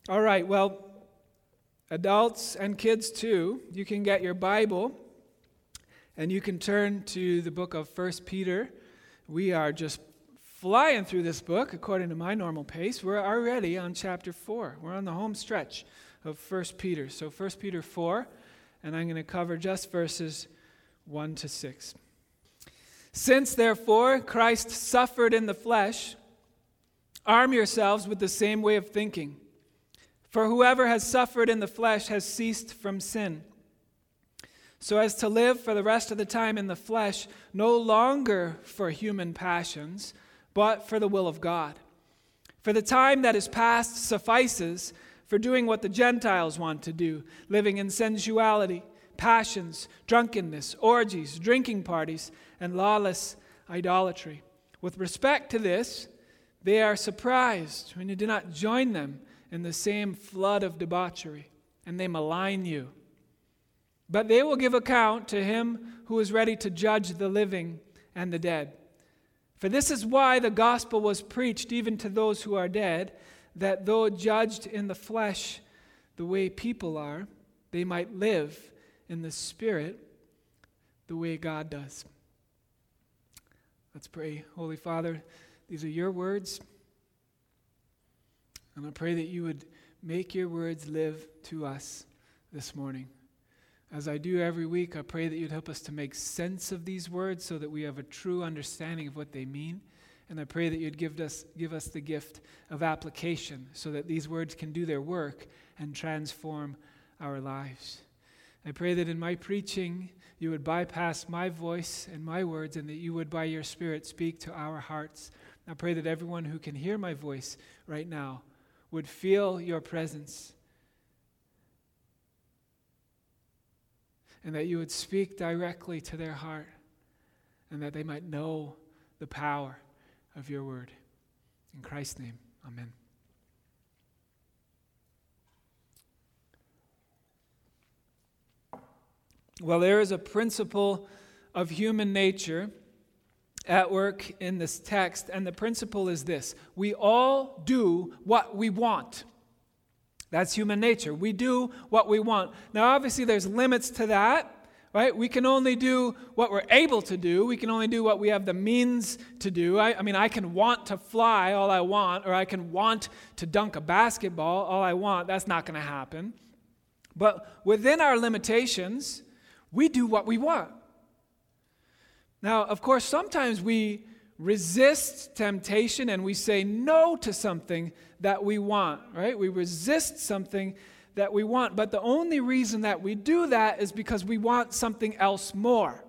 All right, well, adults and kids too, you can get your Bible and you can turn to the book of 1 Peter. We are just flying through this book according to my normal pace. We're already on chapter 4. We're on the home stretch of 1 Peter. So 1 Peter 4, and I'm going to cover just verses 1 to 6. Since, therefore, Christ suffered in the flesh, arm yourselves with the same way of thinking. For whoever has suffered in the flesh has ceased from sin, so as to live for the rest of the time in the flesh, no longer for human passions, but for the will of God. For the time that is past suffices for doing what the Gentiles want to do, living in sensuality, passions, drunkenness, orgies, drinking parties, and lawless idolatry. With respect to this, they are surprised when you do not join them in the same flood of debauchery, and they malign you. But they will give account to him who is ready to judge the living and the dead. For this is why the gospel was preached even to those who are dead, that though judged in the flesh the way people are, they might live in the spirit the way God does. Let's pray. Holy Father, these are your words. And I pray that you would make your words live to us this morning. As I do every week, I pray that you'd help us to make sense of these words so that we have a true understanding of what they mean. And I pray that you'd give us the gift of application so that these words can do their work and transform our lives. I pray that in my preaching, you would bypass my voice and my words, and that you would, by your Spirit, speak to our hearts. I pray that everyone who can hear my voice right now would feel your presence, and that you would speak directly to their heart, and that they might know the power of your word. In Christ's name, amen. Well, there is a principle of human nature at work in this text, and the principle is this: we all do what we want. That's human nature. We do what we want. Now, obviously, there's limits to that, right? We can only do what we're able to do. We can only do what we have the means to do. I mean, I can want to fly all I want, or I can want to dunk a basketball all I want. That's not going to happen. But within our limitations, we do what we want. Now, of course, sometimes we resist temptation and we say no to something that we want, right? We resist something that we want, but the only reason that we do that is because we want something else more,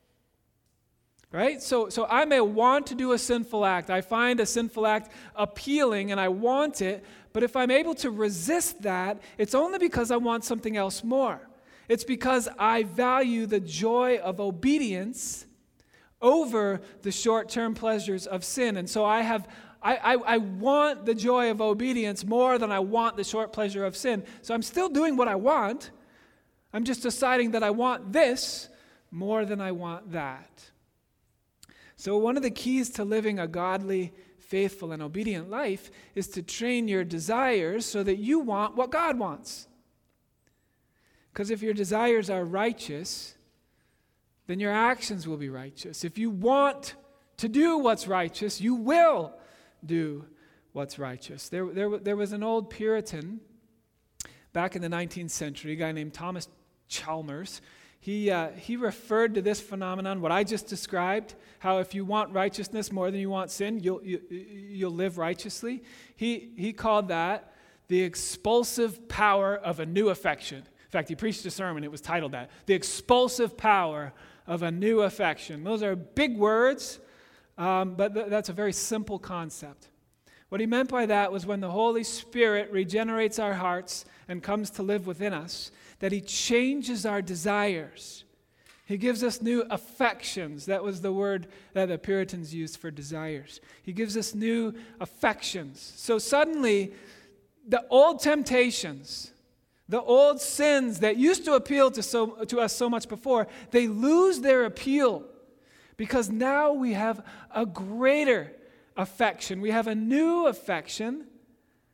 right? So I may want to do a sinful act. I find a sinful act appealing and I want it, but if I'm able to resist that, it's only because I want something else more. It's because I value the joy of obedience over the short-term pleasures of sin. And so I want the joy of obedience more than I want the short pleasure of sin. So I'm still doing what I want. I'm just deciding that I want this more than I want that. So one of the keys to living a godly, faithful, and obedient life is to train your desires so that you want what God wants. Because if your desires are righteous, then your actions will be righteous. If you want to do what's righteous, you will do what's righteous. There was an old Puritan back in the 19th century, a guy named Thomas Chalmers. He referred to this phenomenon, what I just described, how if you want righteousness more than you want sin, you'll live righteously. He called that the expulsive power of a new affection. In fact, he preached a sermon, it was titled that, The Expulsive Power of a New Affection. Those are big words, but that's a very simple concept. What he meant by that was when the Holy Spirit regenerates our hearts and comes to live within us, that he changes our desires. He gives us new affections. That was the word that the Puritans used for desires. He gives us new affections. So suddenly, the old temptations, the old sins that used to appeal to us so much before, they lose their appeal because now we have a greater affection. We have a new affection,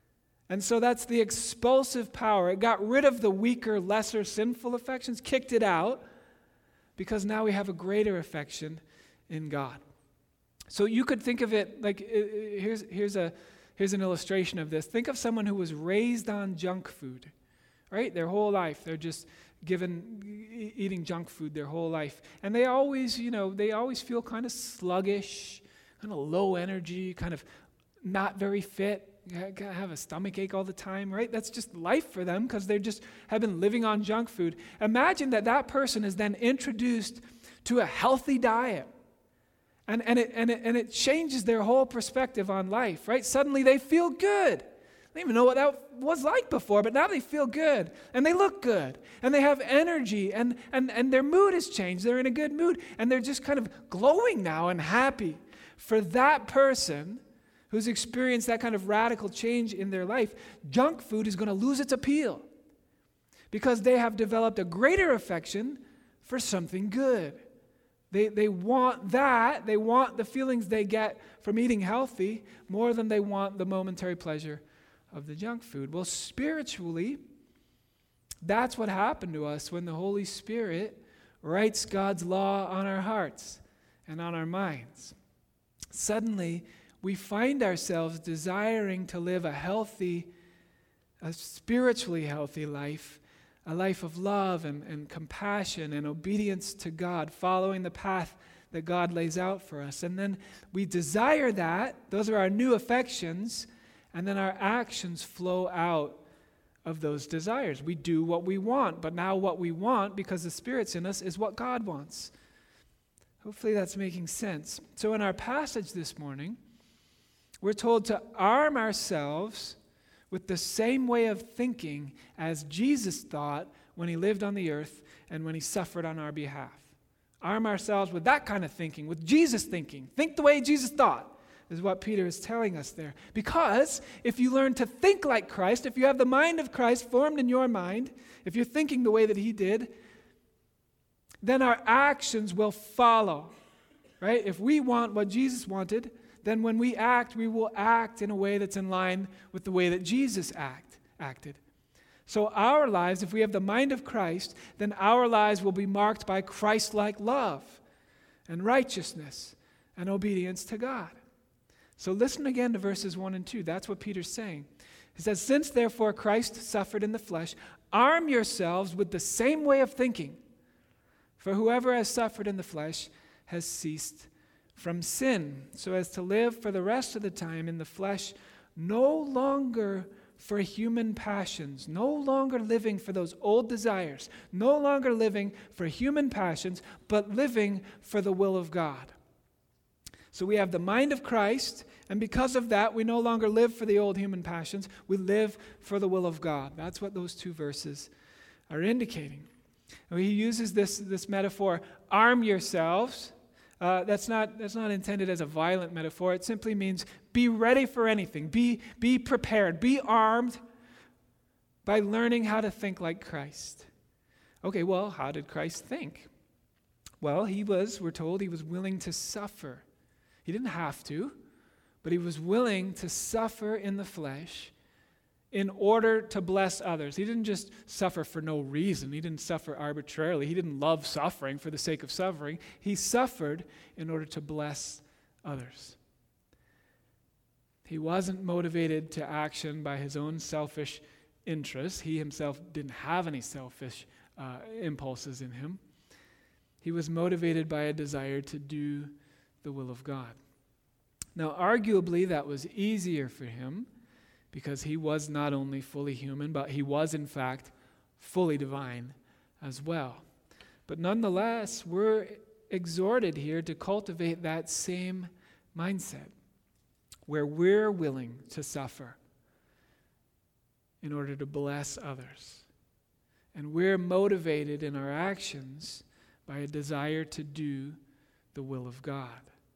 And so that's the expulsive power. It got rid of the weaker, lesser, sinful affections, kicked it out, because now we have a greater affection in God. So you could think of it like, here's an illustration of this. Think of someone who was raised on junk food, right? Their whole life, they're just eating junk food their whole life. And they always feel kind of sluggish, kind of low energy, kind of not very fit, have a stomach ache all the time, right? That's just life for them because they just have been living on junk food. Imagine that person is then introduced to a healthy diet. And it changes their whole perspective on life, right? Suddenly they feel good. They didn't even know what that was like before, but now they feel good, and they look good, and they have energy, and their mood has changed. They're in a good mood, and they're just kind of glowing now and happy. For that person who's experienced that kind of radical change in their life, junk food is going to lose its appeal because they have developed a greater affection for something good. They want that. They want the feelings they get from eating healthy more than they want the momentary pleasure of the junk food. Well, spiritually, that's what happened to us when the Holy Spirit writes God's law on our hearts and on our minds. Suddenly, we find ourselves desiring to live a spiritually healthy life, a life of love and compassion and obedience to God, following the path that God lays out for us. And then we desire that. Those are our new affections. And then our actions flow out of those desires. We do what we want, but now what we want, because the Spirit's in us, is what God wants. Hopefully that's making sense. So in our passage this morning, we're told to arm ourselves with the same way of thinking as Jesus thought when he lived on the earth and when he suffered on our behalf. Arm ourselves with that kind of thinking, with Jesus thinking. Think the way Jesus thought, is what Peter is telling us there. Because if you learn to think like Christ, if you have the mind of Christ formed in your mind, if you're thinking the way that he did, then our actions will follow, right? If we want what Jesus wanted, then when we act, we will act in a way that's in line with the way that Jesus acted. So our lives, if we have the mind of Christ, then our lives will be marked by Christ-like love and righteousness and obedience to God. So listen again to verses 1 and 2. That's what Peter's saying. He says, "Since therefore Christ suffered in the flesh, arm yourselves with the same way of thinking. For whoever has suffered in the flesh has ceased from sin, so as to live for the rest of the time in the flesh, no longer for human passions, no longer living for those old desires, no longer living for human passions, but living for the will of God." So we have the mind of Christ, and because of that, we no longer live for the old human passions. We live for the will of God. That's what those two verses are indicating. And he uses this metaphor, arm yourselves. That's not intended as a violent metaphor. It simply means be ready for anything. Be prepared. Be armed by learning how to think like Christ. Okay, well, how did Christ think? Well, we're told he was willing to suffer. He didn't have to, but he was willing to suffer in the flesh in order to bless others. He didn't just suffer for no reason. He didn't suffer arbitrarily. He didn't love suffering for the sake of suffering. He suffered in order to bless others. He wasn't motivated to action by his own selfish interests. He himself didn't have any selfish impulses in him. He was motivated by a desire to do the will of God. Now, arguably, that was easier for him because he was not only fully human, but he was, in fact, fully divine as well. But nonetheless, we're exhorted here to cultivate that same mindset where we're willing to suffer in order to bless others. And we're motivated in our actions by a desire to do the will of God.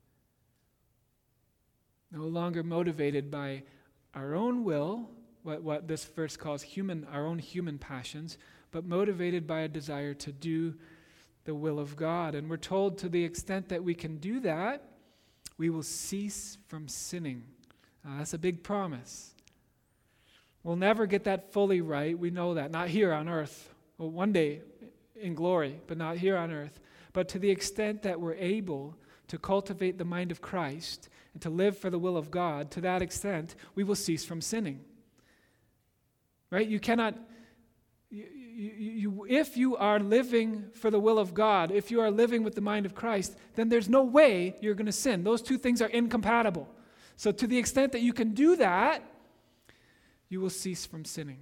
No longer motivated by our own will, what this verse calls our own human passions, but motivated by a desire to do the will of God. And we're told to the extent that we can do that, we will cease from sinning. That's a big promise. We'll never get that fully right. We know that. Not here on earth. Well, one day in glory, but not here on earth. But to the extent that we're able to cultivate the mind of Christ and to live for the will of God, to that extent, we will cease from sinning. Right? You cannot, if you are living for the will of God, if you are living with the mind of Christ, then there's no way you're going to sin. Those two things are incompatible. So to the extent that you can do that, you will cease from sinning.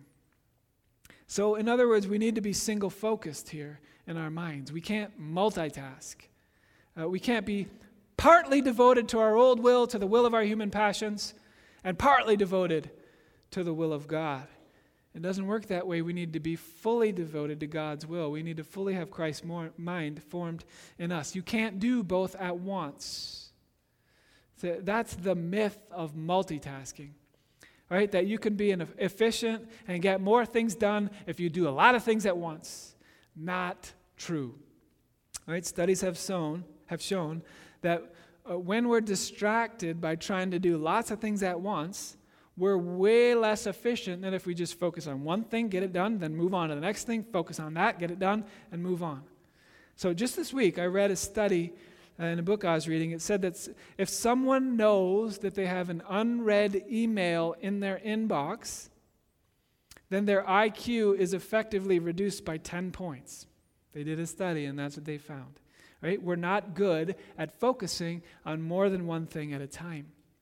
So in other words, we need to be single-focused here in our minds. We can't multitask. We can't be partly devoted to our old will, to the will of our human passions, and partly devoted to the will of God. It doesn't work that way. We need to be fully devoted to God's will. We need to fully have Christ's mind formed in us. You can't do both at once. So that's the myth of multitasking, right? That you can be efficient and get more things done if you do a lot of things at once. Not true. Right? Studies have shown that when we're distracted by trying to do lots of things at once, we're way less efficient than if we just focus on one thing, get it done, then move on to the next thing, focus on that, get it done, and move on. So just this week, I read a study in a book I was reading. It said that if someone knows that they have an unread email in their inbox, then their IQ is effectively reduced by 10 points. They did a study, and that's what they found. Right? We're not good at focusing on more than one thing at a time.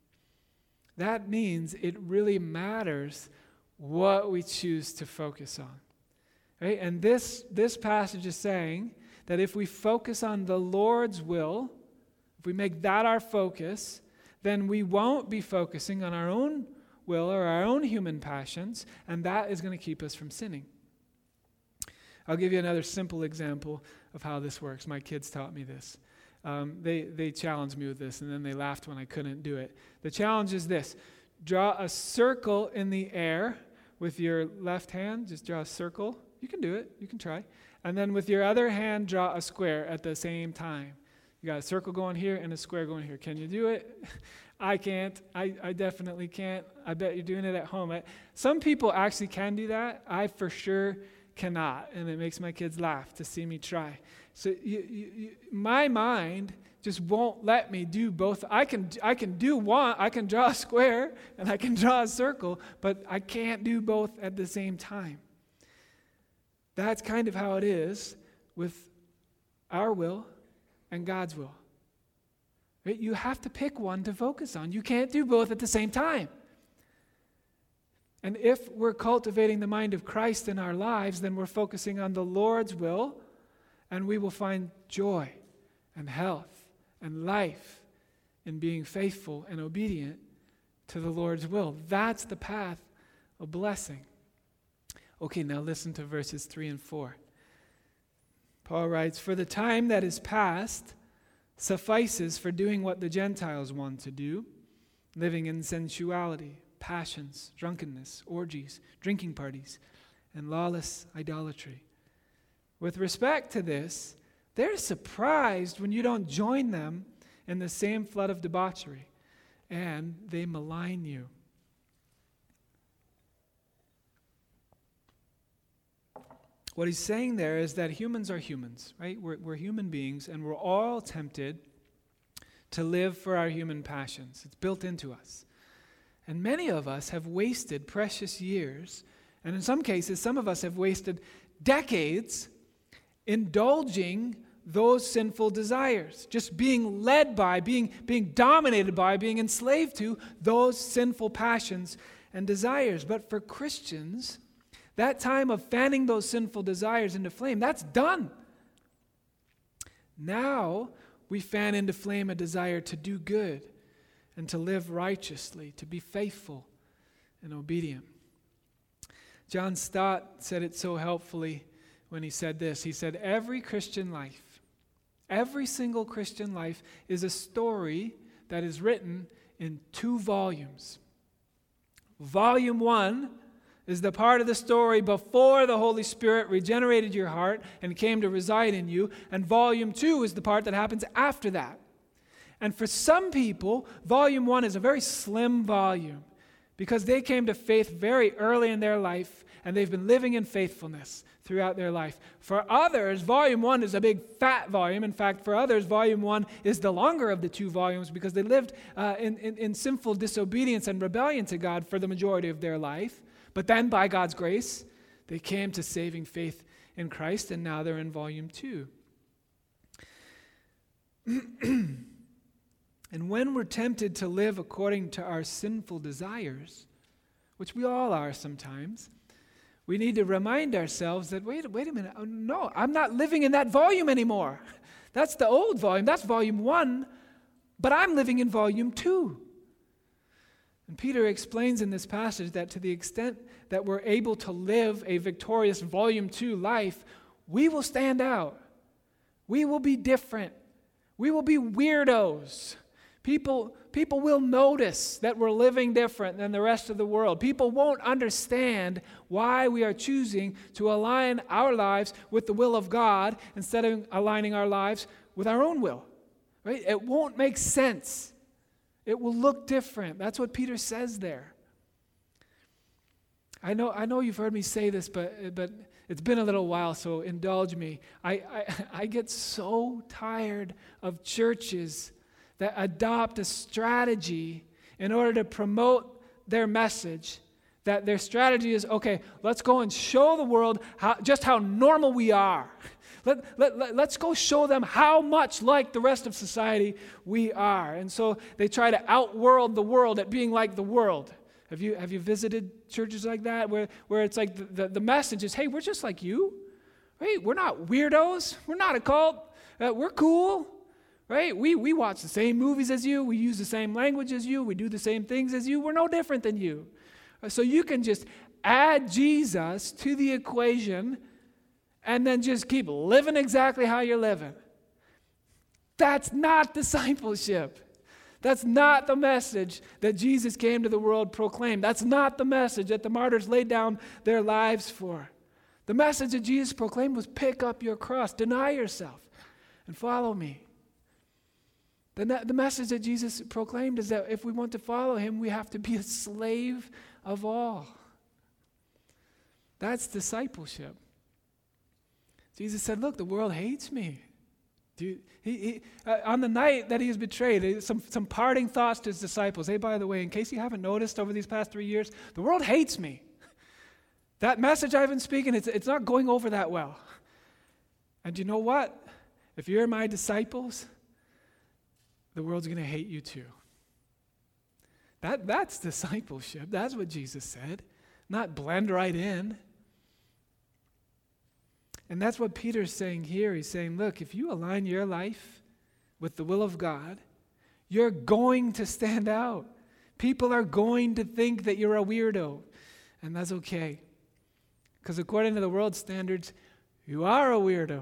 That means it really matters what we choose to focus on. Right? And this passage is saying that if we focus on the Lord's will, if we make that our focus, then we won't be focusing on our own will or our own human passions, and that is going to keep us from sinning. I'll give you another simple example of how this works. My kids taught me this. They challenged me with this, and then they laughed when I couldn't do it. The challenge is this. Draw a circle in the air with your left hand. Just draw a circle. You can do it. You can try. And then with your other hand, draw a square at the same time. You got a circle going here and a square going here. Can you do it? I can't. I definitely can't. I bet you're doing it at home. Some people actually can do that. I for sure cannot, and it makes my kids laugh to see me try. So my mind just won't let me do both. I can do one. I can draw a square and I can draw a circle, but I can't do both at the same time. That's kind of how it is with our will and God's will. Right? You have to pick one to focus on. You can't do both at the same time. And if we're cultivating the mind of Christ in our lives, then we're focusing on the Lord's will, and we will find joy and health and life in being faithful and obedient to the Lord's will. That's the path of blessing. Okay, now listen to verses 3 and 4. Paul writes, "For the time that is past suffices for doing what the Gentiles want to do, living in sensuality, passions, drunkenness, orgies, drinking parties, and lawless idolatry. With respect to this, they're surprised when you don't join them in the same flood of debauchery, and they malign you." What he's saying there is that humans are humans, right? We're human beings, and we're all tempted to live for our human passions. It's built into us. And many of us have wasted precious years, and in some cases, some of us have wasted decades indulging those sinful desires, just being led by, being dominated by, being enslaved to those sinful passions and desires. But for Christians, that time of fanning those sinful desires into flame, that's done. Now we fan into flame a desire to do good and to live righteously, to be faithful and obedient. John Stott said it so helpfully when he said this. He said, every Christian life, every single Christian life is a story that is written in 2 volumes. Volume 1 is the part of the story before the Holy Spirit regenerated your heart and came to reside in you, and Volume 2 is the part that happens after that. And for some people, Volume 1 is a very slim volume because they came to faith very early in their life, and they've been living in faithfulness throughout their life. For others, volume 1 is a big fat volume. In fact, for others, volume 1 is the longer of the two volumes because they lived in sinful disobedience and rebellion to God for the majority of their life. But then, by God's grace, they came to saving faith in Christ, and now they're in volume 2. And when we're tempted to live according to our sinful desires, which we all are sometimes, we need to remind ourselves that, wait a minute, no, I'm not living in that volume anymore. That's the old volume, that's volume 1, but I'm living in volume 2. And Peter explains in this passage that to the extent that we're able to live a victorious volume 2 life, we will stand out. We will be different. We will be weirdos. People will notice that we're living different than the rest of the world. People won't understand why we are choosing to align our lives with the will of God instead of aligning our lives with our own will. Right? It won't make sense. It will look different. That's what Peter says there. I know you've heard me say this, but it's been a little while, so indulge me. I get so tired of churches that adopt a strategy in order to promote their message, that their strategy is, okay, let's go and show the world just how normal we are. Let's go show them how much like the rest of society we are. And so they try to outworld the world at being like the world. Have you visited churches like that where it's like the message is, hey, we're just like you, right? We're not weirdos. We're not a cult. We're cool, right? We watch the same movies as you. We use the same language as you. We do the same things as you. We're no different than you. So you can just add Jesus to the equation and then just keep living exactly how you're living. That's not discipleship. That's not the message that Jesus came to the world proclaimed. That's not the message that the martyrs laid down their lives for. The message that Jesus proclaimed was pick up your cross, deny yourself, and follow me. The message that Jesus proclaimed is that if we want to follow him, we have to be a slave of all. That's discipleship. Jesus said, look, the world hates me. On the night that he was betrayed, some parting thoughts to his disciples. Hey, by the way, in case you haven't noticed over these past 3 years, the world hates me. That message I've been speaking, it's not going over that well. And you know what? If you're my disciples, the world's going to hate you too. That's discipleship. That's what Jesus said. Not blend right in. And that's what Peter's saying here. He's saying, look, if you align your life with the will of God, you're going to stand out. People are going to think that you're a weirdo, and that's okay. Because according to the world's standards, you are a weirdo.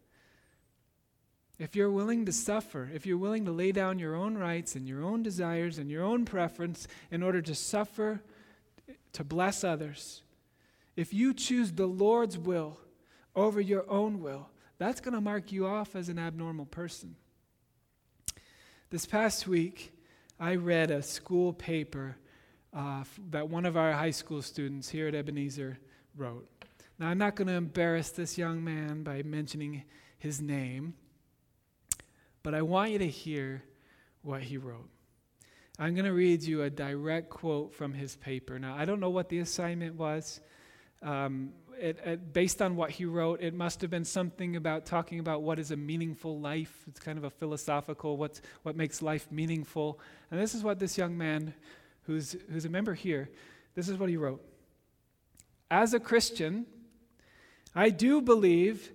If you're willing to suffer, if you're willing to lay down your own rights and your own desires and your own preference in order to suffer, to bless others, if you choose the Lord's will over your own will, that's going to mark you off as an abnormal person. This past week, I read a school paper that one of our high school students here at Ebenezer wrote. Now, I'm not going to embarrass this young man by mentioning his name, but I want you to hear what he wrote. I'm going to read you a direct quote from his paper. Now, I don't know what the assignment was. Based on what he wrote, it must have been something about talking about what is a meaningful life. It's kind of a philosophical, what makes life meaningful. And this is what this young man, who's a member here, this is what he wrote. As a Christian, I do not believe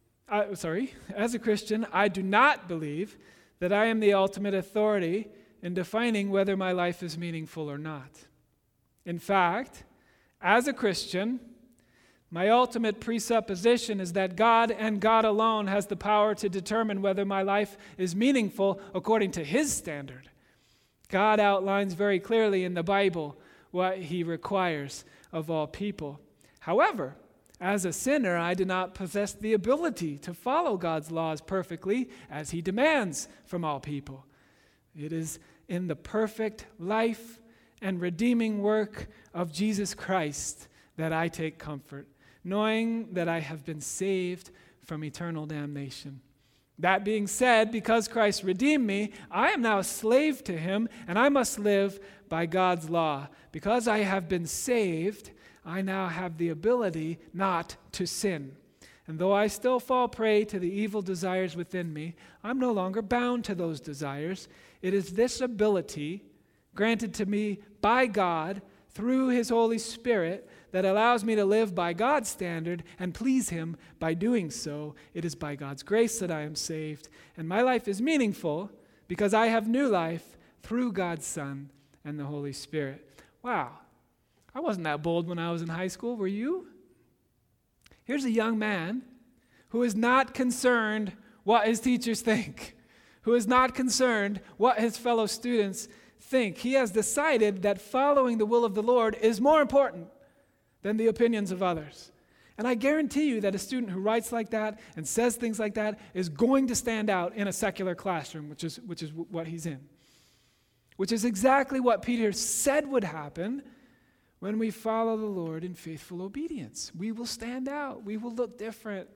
that I am the ultimate authority in defining whether my life is meaningful or not. In fact, as a Christian, my ultimate presupposition is that God and God alone has the power to determine whether my life is meaningful according to his standard. God outlines very clearly in the Bible what he requires of all people. However, as a sinner, I do not possess the ability to follow God's laws perfectly as he demands from all people. It is in the perfect life and redeeming work of Jesus Christ that I take comfort, knowing that I have been saved from eternal damnation. That being said, because Christ redeemed me, I am now a slave to him, and I must live by God's law. Because I have been saved, I now have the ability not to sin. And though I still fall prey to the evil desires within me, I'm no longer bound to those desires. It is this ability granted to me by God through his Holy Spirit that allows me to live by God's standard and please him by doing so. It is by God's grace that I am saved, and my life is meaningful because I have new life through God's Son and the Holy Spirit. Wow, I wasn't that bold when I was in high school, were you? Here's a young man who is not concerned what his teachers think, who is not concerned what his fellow students think. He has decided that following the will of the Lord is more important than the opinions of others. And I guarantee you that a student who writes like that and says things like that is going to stand out in a secular classroom, which is what he's in. Which is exactly what Peter said would happen when we follow the Lord in faithful obedience. We will stand out. We will look different.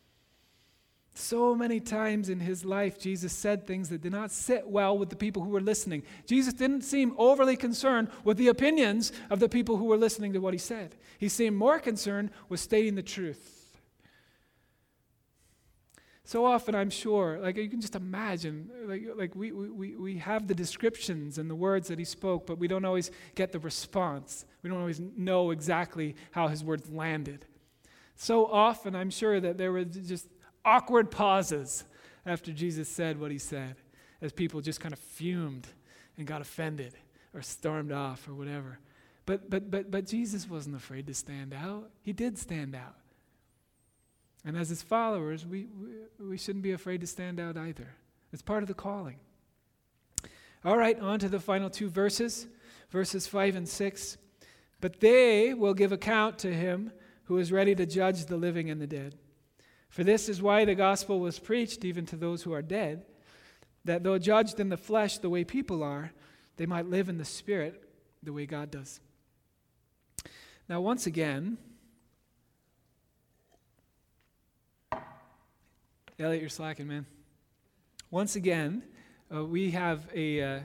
So many times in his life, Jesus said things that did not sit well with the people who were listening. Jesus didn't seem overly concerned with the opinions of the people who were listening to what he said. He seemed more concerned with stating the truth. So often, I'm sure, like you can just imagine, like we have the descriptions and the words that he spoke, but we don't always get the response. We don't always know exactly how his words landed. So often, I'm sure that there were just awkward pauses after Jesus said what he said, as people just kind of fumed and got offended or stormed off or whatever. But Jesus wasn't afraid to stand out. He did stand out. And as his followers, we shouldn't be afraid to stand out either. It's part of the calling. All right, on to the final two verses 5 and 6. But they will give account to him who is ready to judge the living and the dead. For this is why the gospel was preached even to those who are dead, that though judged in the flesh the way people are, they might live in the spirit the way God does. Now, once again, Elliot, you're slacking, man. Once again, we have a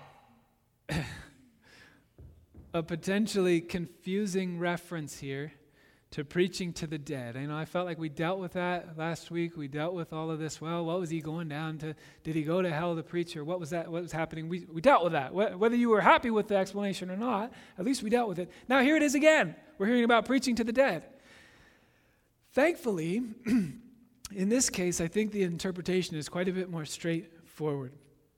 potentially confusing reference here to preaching to the dead. I know I felt like we dealt with that last week. We dealt with all of this. Well, what was he going down to? Did he go to hell to preach, or what was that? What was happening? We dealt with that. Whether you were happy with the explanation or not, at least we dealt with it. Now here it is again. We're hearing about preaching to the dead. Thankfully, in this case, I think the interpretation is quite a bit more straightforward.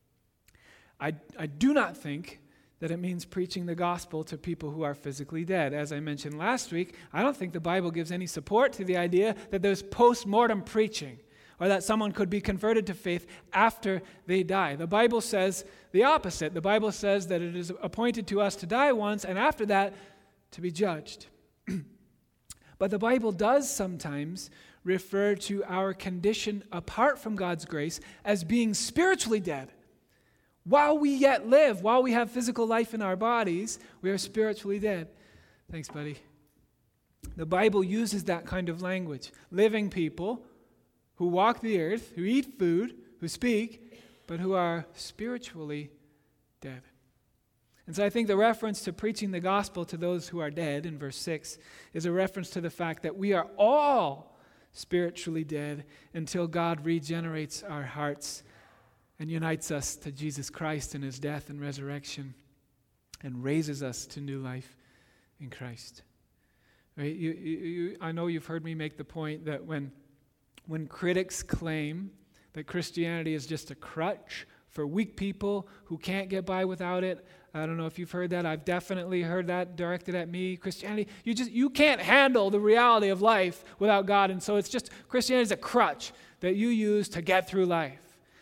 I do not think that it means preaching the gospel to people who are physically dead. As I mentioned last week, I don't think the Bible gives any support to the idea that there's post-mortem preaching or that someone could be converted to faith after they die. The Bible says the opposite. The Bible says that it is appointed to us to die once and after that to be judged. But the Bible does sometimes refer to our condition apart from God's grace as being spiritually dead. While we yet live, while we have physical life in our bodies, we are spiritually dead. Thanks, buddy. The Bible uses that kind of language. Living people who walk the earth, who eat food, who speak, but who are spiritually dead. And so I think the reference to preaching the gospel to those who are dead in verse 6 is a reference to the fact that we are all spiritually dead until God regenerates our hearts and unites us to Jesus Christ in his death and resurrection and raises us to new life in Christ. Right? I know you've heard me make the point that when critics claim that Christianity is just a crutch for weak people who can't get by without it, I don't know if you've heard that. I've definitely heard that directed at me. Christianity, you can't handle the reality of life without God, and so it's just Christianity is a crutch that you use to get through life.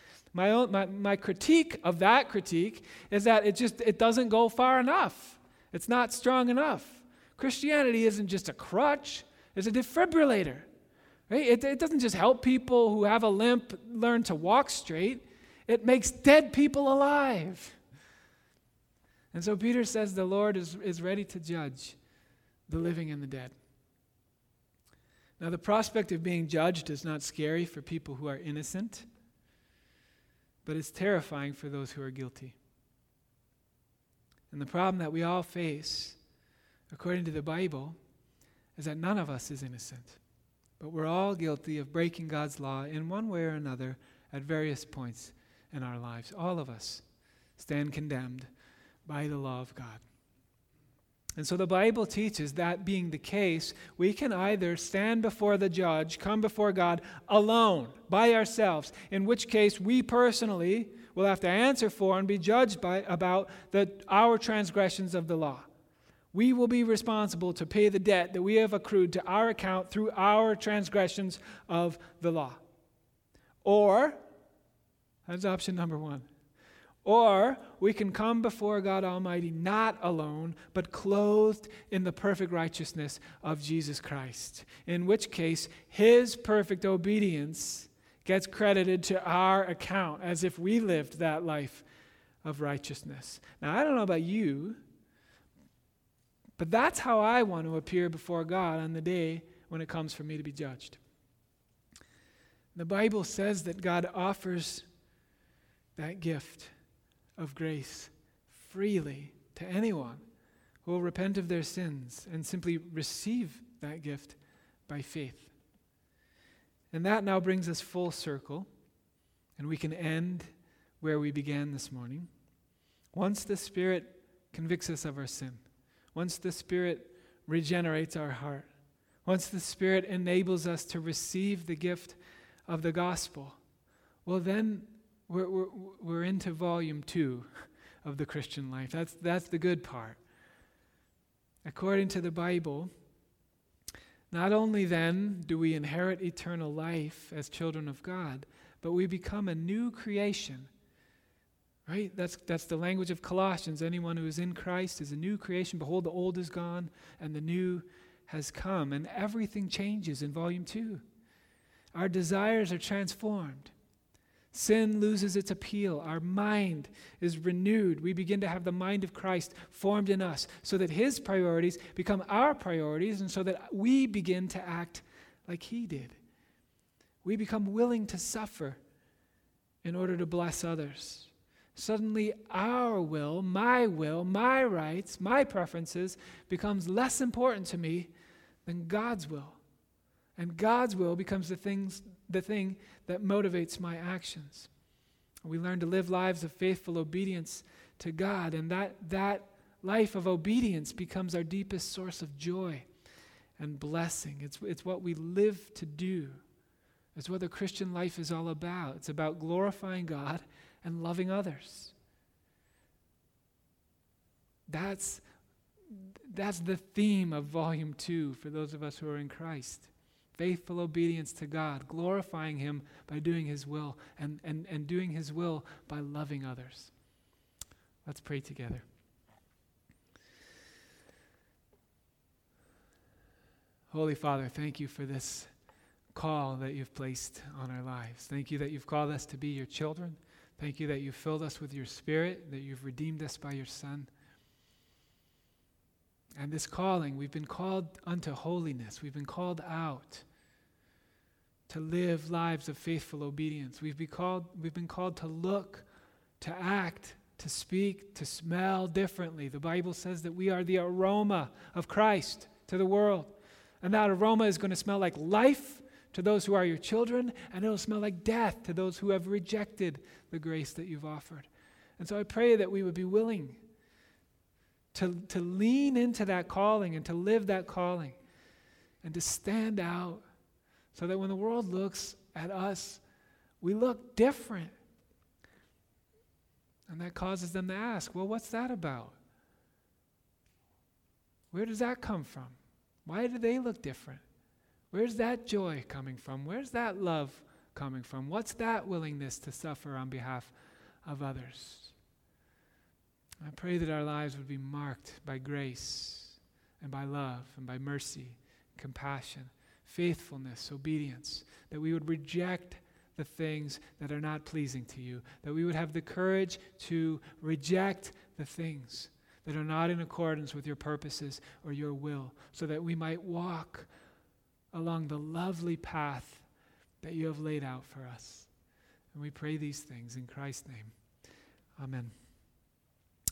My critique of that critique is that it doesn't go far enough. It's not strong enough. Christianity isn't just a crutch, it's a defibrillator. Right? It doesn't just help people who have a limp learn to walk straight. It makes dead people alive. And so Peter says the Lord is ready to judge the living and the dead. Now, the prospect of being judged is not scary for people who are innocent, but it's terrifying for those who are guilty. And the problem that we all face, according to the Bible, is that none of us is innocent, but we're all guilty of breaking God's law in one way or another at various points in our lives. All of us stand condemned by the law of God. And so the Bible teaches that being the case, we can either stand before the judge, come before God alone, by ourselves, in which case we personally will have to answer for and be judged about our transgressions of the law. We will be responsible to pay the debt that we have accrued to our account through our transgressions of the law. Or, that's option number one. Or we can come before God Almighty not alone, but clothed in the perfect righteousness of Jesus Christ, in which case his perfect obedience gets credited to our account as if we lived that life of righteousness. Now, I don't know about you, but that's how I want to appear before God on the day when it comes for me to be judged. The Bible says that God offers that gift of grace freely to anyone who will repent of their sins and simply receive that gift by faith. And that now brings us full circle, and we can end where we began this morning. Once the Spirit convicts us of our sin, once the Spirit regenerates our heart, once the Spirit enables us to receive the gift of the gospel, well then we're into volume 2 of the Christian life. That's the good part. According to the Bible, not only then do we inherit eternal life as children of God, but we become a new creation. Right? That's the language of Colossians. Anyone who is in Christ is a new creation. Behold, the old is gone and the new has come. And everything changes in volume 2. Our desires are transformed. Sin loses its appeal. Our mind is renewed. We begin to have the mind of Christ formed in us so that his priorities become our priorities and so that we begin to act like he did. We become willing to suffer in order to bless others. Suddenly our will, my rights, my preferences becomes less important to me than God's will. And God's will becomes the thing that motivates my actions. We learn to live lives of faithful obedience to God, and that life of obedience becomes our deepest source of joy and blessing. It's what we live to do. It's what the Christian life is all about. It's about glorifying God and loving others. That's the theme of volume 2 for those of us who are in Christ. Faithful obedience to God, glorifying him by doing his will, and doing his will by loving others. Let's pray together. Holy Father, thank you for this call that you've placed on our lives. Thank you that you've called us to be your children. Thank you that you've filled us with your Spirit, that you've redeemed us by your Son. And this calling, we've been called unto holiness. We've been called out to live lives of faithful obedience. We've been called to look, to act, to speak, to smell differently. The Bible says that we are the aroma of Christ to the world. And that aroma is going to smell like life to those who are your children, and it'll smell like death to those who have rejected the grace that you've offered. And so I pray that we would be willing to lean into that calling and to live that calling and to stand out so that when the world looks at us, we look different. And that causes them to ask, well, what's that about? Where does that come from? Why do they look different? Where's that joy coming from? Where's that love coming from? What's that willingness to suffer on behalf of others? I pray that our lives would be marked by grace and by love and by mercy, compassion, faithfulness, obedience, that we would reject the things that are not pleasing to you, that we would have the courage to reject the things that are not in accordance with your purposes or your will, so that we might walk along the lovely path that you have laid out for us. And we pray these things in Christ's name. Amen.